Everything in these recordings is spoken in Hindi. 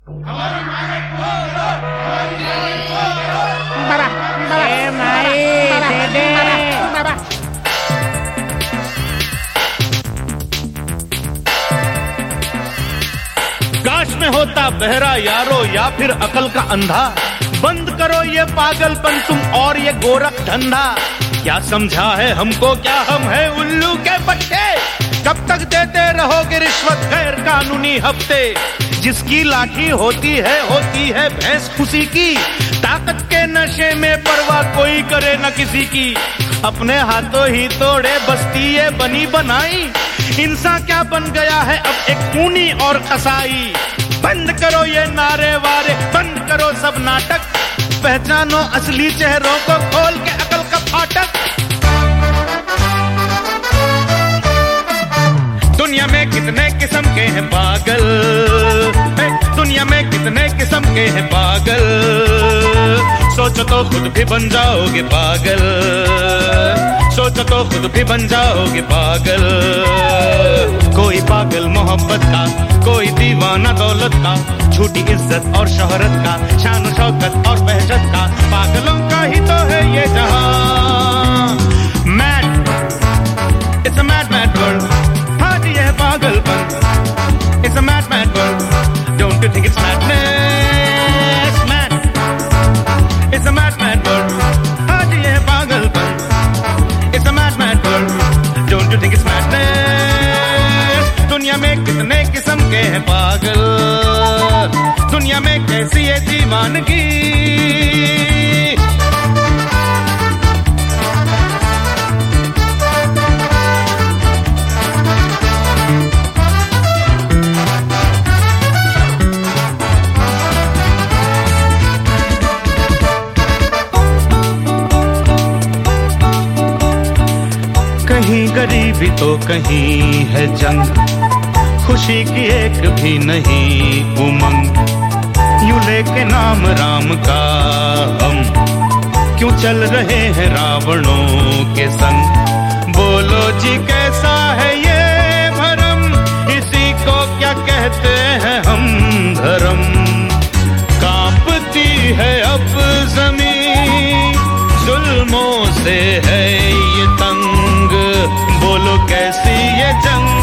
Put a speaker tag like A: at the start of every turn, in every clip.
A: काश में होता बहरा यारो या फिर अकल का अंधा। बंद करो ये पागलपन तुम और ये गोरख धंधा। क्या समझा है हमको, क्या हम है उल्लू के बच्चे? कब तक देते रहोगे रिश्वत गैर कानूनी हफ्ते? जिसकी लाठी होती है भैंस खुशी की। ताकत के नशे में परवाह कोई करे न किसी की। अपने हाथों ही तोड़े बस्ती ये बनी बनाई। इंसान क्या बन गया है अब एक खूनी और कसाई। बंद करो ये नारे वारे, बंद करो सब नाटक। पहचानो असली चेहरों को, खोल के अकल का फाटक। दुनिया में कितने किस्म के हैं पागल, दुनिया में कितने किस्म के हैं पागल। सोचो तो खुद भी बन जाओगे पागल, सोचो तो खुद भी बन जाओगे पागल। कोई पागल मोहब्बत का, कोई दीवाना दौलत का। झूठी इज्जत और शोहरत का, शान शौकत और बहजत का। पागलों का ही तो है ये जहां। Mad, it's a mad mad world. हाँ जी यह पागलपन, it's a mad mad world. Don't you think it's madness? Mad, it's a mad mad world. हाँ जी यह पागलपन, it's a mad mad world. Don't you think it's madness? दुनिया में कितने किस्म के हैं पागल, दुनिया में कैसी है दीवानगी। कहीं गरीबी तो कहीं है जंग। खुशी की एक भी नहीं उमंग। यूं लेके नाम राम का हम क्यों चल रहे हैं रावणों के संग। बोलो जी कैसा है ये भरम, इसी को क्या कहते हैं हम धर्म। कांपती है अब ज़मीं, जुल्मों से है ये तंग। बोलो कैसी ये जंग।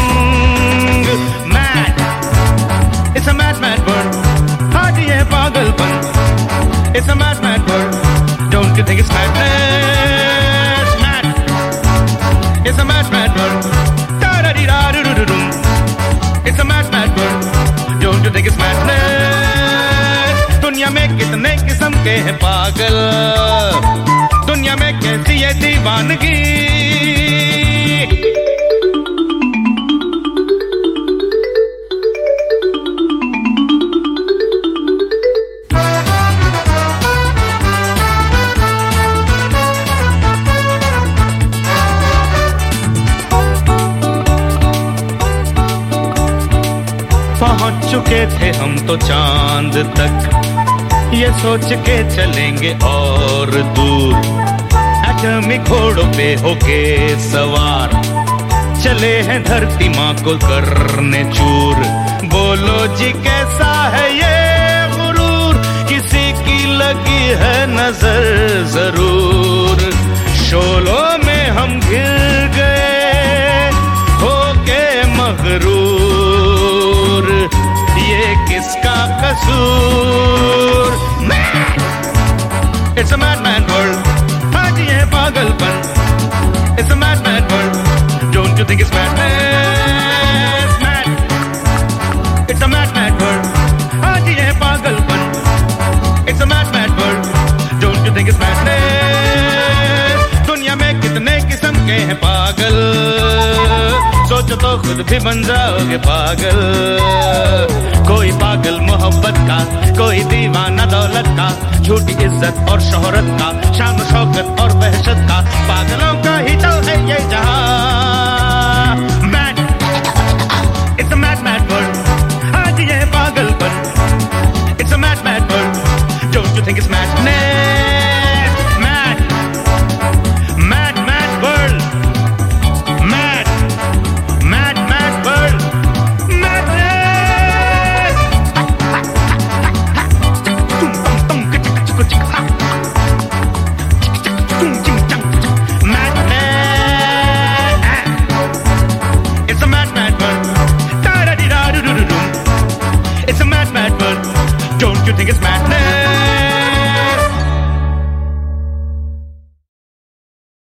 A: Mad, it's a mad mad world. हाँ जी ये पागलपन, it's a mad mad world. Don't you think it's madness? Mad, it's a mad mad world. टा-रा-डी-रा-रू-रू-रू-रू। It's a mad mad world. Don't you think it's madness? दुनिया में कितने किस्म के हैं पागल, दुनिया में कैसी है दीवानगी। पहुंच चुके थे हम तो चांद तक, ये सोच के चलेंगे और दूर। एटमी घोड़ों पे होके सवार, चले हैं धरती माँ को करने चूर। बोलो जी कैसा है ये गुरूर, किसी की लगी है नजर जरूर। शोलों में हम घिर गए होके मगरूर, ये किसका कसूर। It's a mad mad world. हाँ जी ये पागलपन, it's a mad mad world. Don't you think it's madness? Mad, it's a mad mad world. हाँ जी ये पागलपन, it's a mad mad world. Don't you think it's madness? दुनिया में कितने किस्म के हैं पागल, सोचो तो खुद भी बन जाओगे पागल। कोई पागल मोहब्बत का, कोई दीवाना दौलत का। झूठी इज्जत और शोहरत का, शान शौकत और वहशत का। पागलों का ही तो है ये जहां। Mad, it's a mad mad world. आज ये पागलपन, it's a mad mad world. Don't you think it's madness? Mad, mad mad world. Mad, mad mad world. Madness. You think it's madness?